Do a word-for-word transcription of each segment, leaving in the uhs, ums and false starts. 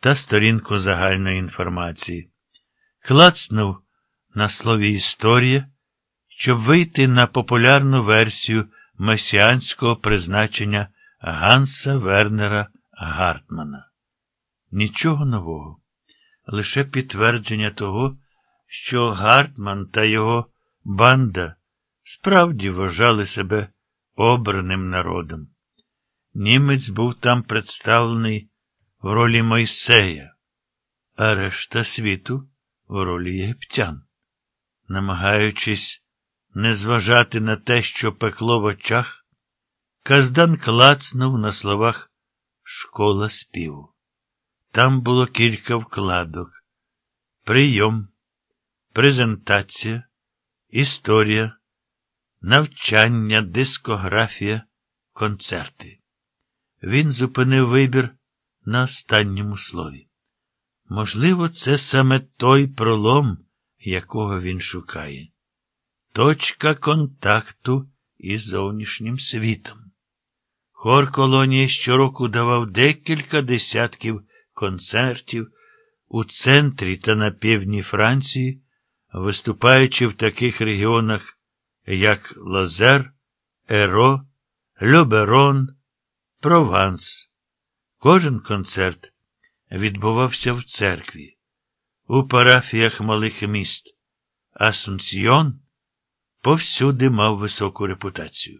та сторінку загальної інформації. Клацнув на слові «Історія», щоб вийти на популярну версію месіанського призначення Ганса Вернера Гартмана. Нічого нового. Лише підтвердження того, що Гартман та його банда справді вважали себе обраним народом. Німець був там представлений в ролі Мойсея, а решта світу в ролі єгиптян. Намагаючись не зважати на те, що пекло в очах, Каздан клацнув на словах «Школа співу». Там було кілька вкладок: прийом, презентація, історія, навчання, дискографія, концерти. Він зупинив вибір на останньому слові. Можливо, це саме той пролом, якого він шукає. Точка контакту із зовнішнім світом. Хор колонії щороку давав декілька десятків концертів у центрі та на півдні Франції, виступаючи в таких регіонах, як Лозер, Еро, Льоберон, Прованс. Кожен концерт відбувався в церкві, у парафіях малих міст. Асунсьйон повсюди мав високу репутацію.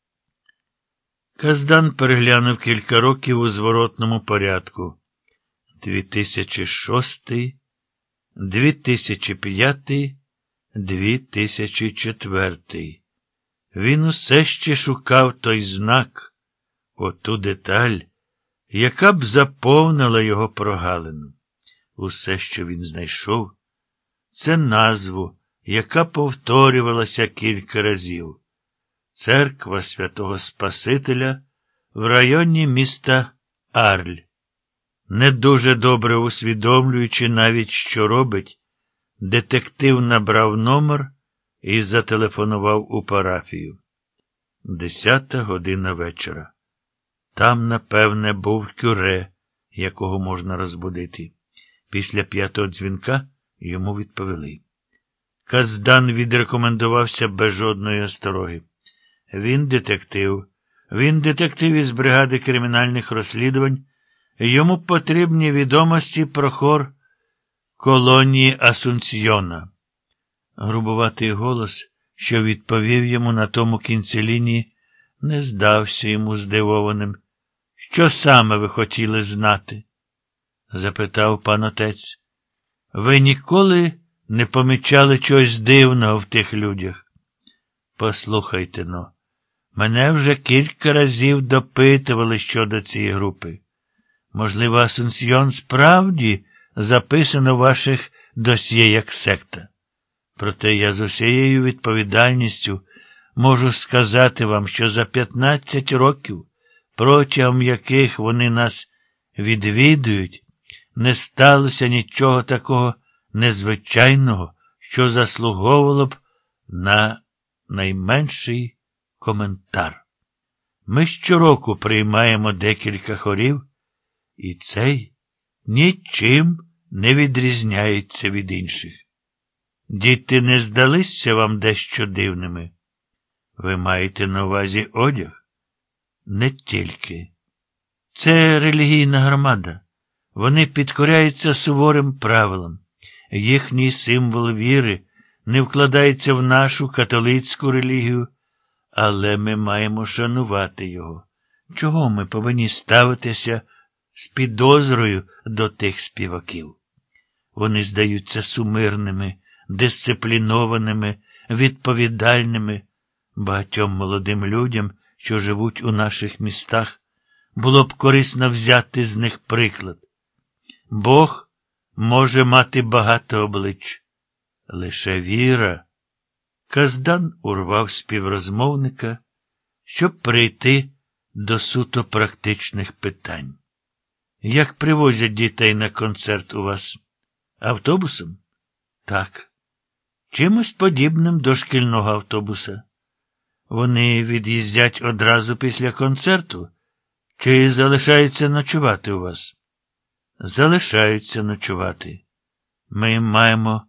Каздан переглянув кілька років у зворотному порядку. дві тисячі шостий, дві тисячі п'ятий, дві тисячі четвертий. Він усе ще шукав той знак, оту деталь, яка б заповнила його прогалину. Усе, що він знайшов, це назву, яка повторювалася кілька разів. Церква Святого Спасителя в районі міста Арль. Не дуже добре усвідомлюючи навіть, що робить, детектив набрав номер і зателефонував у парафію. Десята година вечора. Там, напевне, був кюре, якого можна розбудити. Після п'ятого дзвінка йому відповіли. Каздан відрекомендувався без жодної остороги. Він детектив. Він детектив із бригади кримінальних розслідувань. Йому потрібні відомості про хор колонії Асунсьйона. Грубуватий голос, що відповів йому на тому кінці лінії, не здався йому здивованим. «Що саме ви хотіли знати?» – запитав пан отець. «Ви ніколи не помічали чогось дивного в тих людях?» «Послухайте-но, мене вже кілька разів допитували щодо цієї групи. Можливо, Асунсьйон справді записано в ваших досьє як секта. Проте я з усією відповідальністю можу сказати вам, що за п'ятнадцять років, протягом яких вони нас відвідують, не сталося нічого такого незвичайного, що заслуговувало б на найменший коментар. Ми щороку приймаємо декілька хорів, і цей нічим не відрізняється від інших. Діти не здалися вам дещо дивними? Ви маєте на увазі одяг? Не тільки. Це релігійна громада. Вони підкоряються суворим правилам. Їхній символ віри не вкладається в нашу католицьку релігію, але ми маємо шанувати його. Чого ми повинні ставитися з підозрою до тих співаків? Вони здаються сумирними, дисциплінованими, відповідальними. Багатьом молодим людям, що живуть у наших містах, було б корисно взяти з них приклад. Бог може мати багато облич. Лише віра. Каздан урвав співрозмовника, щоб прийти до суто практичних питань. Як привозять дітей на концерт у вас? Автобусом? Так. Чимось подібним до шкільного автобуса. Вони від'їздять одразу після концерту чи залишаються ночувати у вас? залишаються ночувати. Ми маємо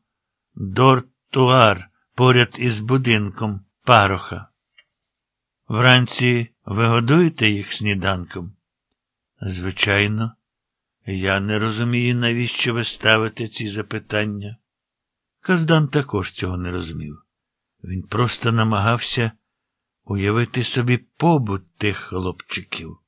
дортуар поряд із будинком пароха. Вранці ви годуєте їх сніданком? Звичайно. Я не розумію, навіщо ви ставите ці запитання. Каздан також цього не розумів. Він просто намагався уявити собі побут тих хлопчиків.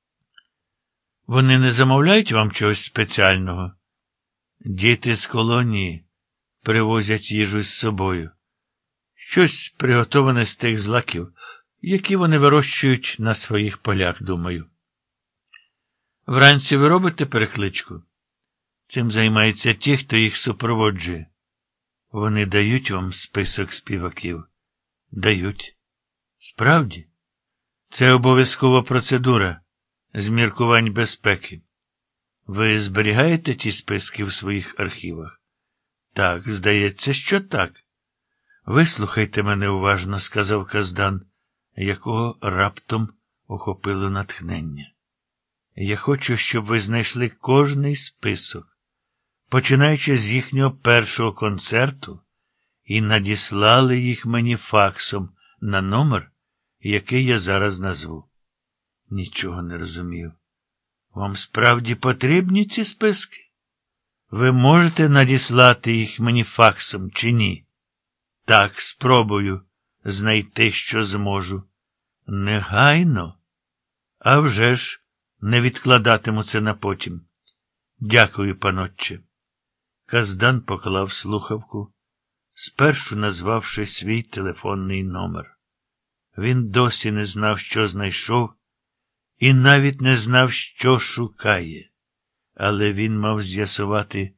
Вони не замовляють вам чогось спеціального? Діти з колонії привозять їжу з собою. Щось приготоване з тих злаків, які вони вирощують на своїх полях, думаю. Вранці ви робите перекличку? Цим займаються ті, хто їх супроводжує. Вони дають вам список співаків? Дають. Справді? Це обов'язкова процедура з міркувань безпеки. Ви зберігаєте ті списки в своїх архівах? Так, здається, що так. Вислухайте мене уважно, сказав Каздан, якого раптом охопило натхнення. Я хочу, щоб ви знайшли кожний список, починаючи з їхнього першого концерту, і надіслали їх мені факсом на номер, який я зараз назву. Нічого не розумів. Вам справді потрібні ці списки? Ви можете надіслати їх мені факсом чи ні? Так, спробую знайти, що зможу. Негайно? А вже ж, не відкладатиму це на потім. Дякую, панотче. Каздан поклав слухавку, спершу назвавши свій телефонний номер. Він досі не знав, що знайшов, і навіть не знав, що шукає. Але він мав з'ясувати,